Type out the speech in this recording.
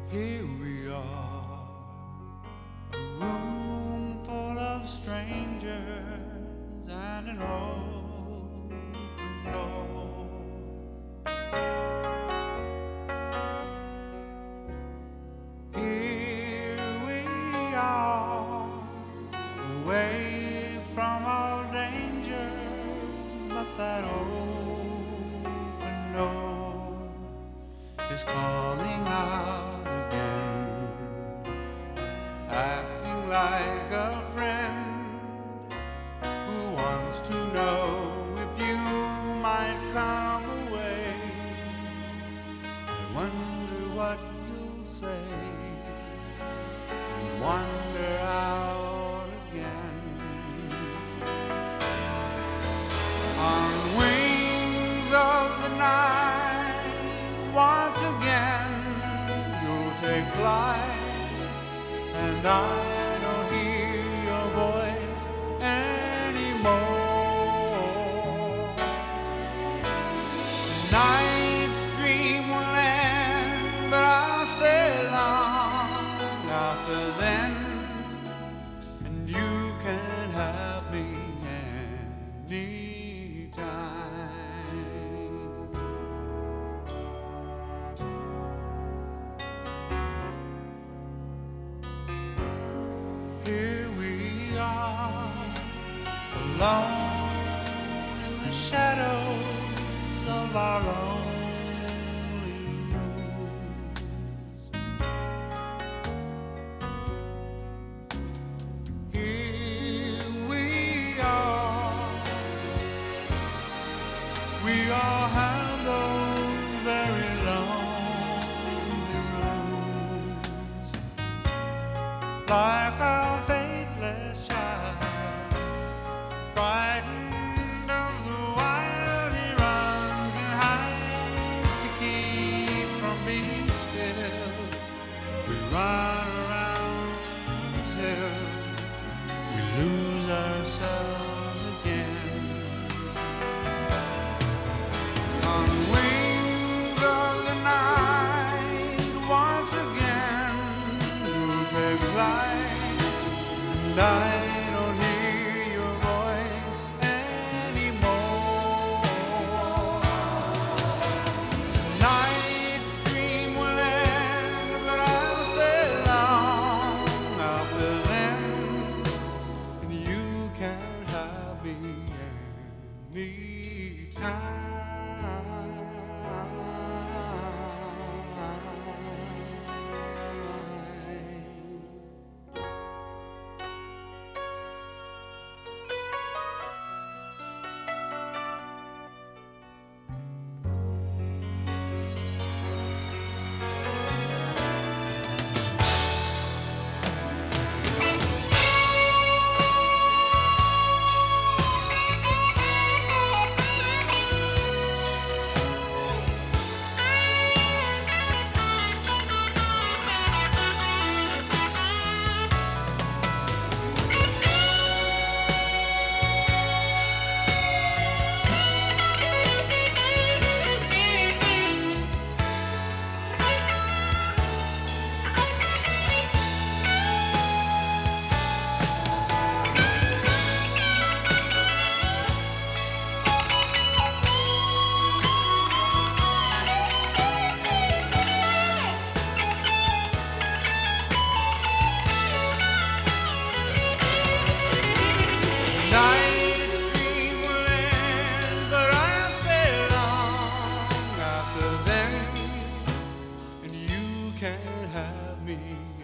Here we are, a room full of strangers and an open door. Here we are, away from all dangers, but that open door is calling out again, acting like a friend who wants to know if you might come away. I wonder what you'll say and wander out again. On wings of the night, once again you'll take flight, and I don't hear your voice anymore. Tonight's dream will end, but I'll stay long after then, and you can have me anytime. Here we are, alone in the shadows of our lonely rooms. Here we all have those very lonely rooms, like our faithless child, frightened of the wild he runs and hides to keep from being still. We run around until we lose ourselves again. On wings of the night, once again you'll take flight, and I don't hear your voice anymore. Tonight's dream will end, but I'll stay long after then, and you can have me anytime. Night's dream will end, but I'll stay long after then, and you can have me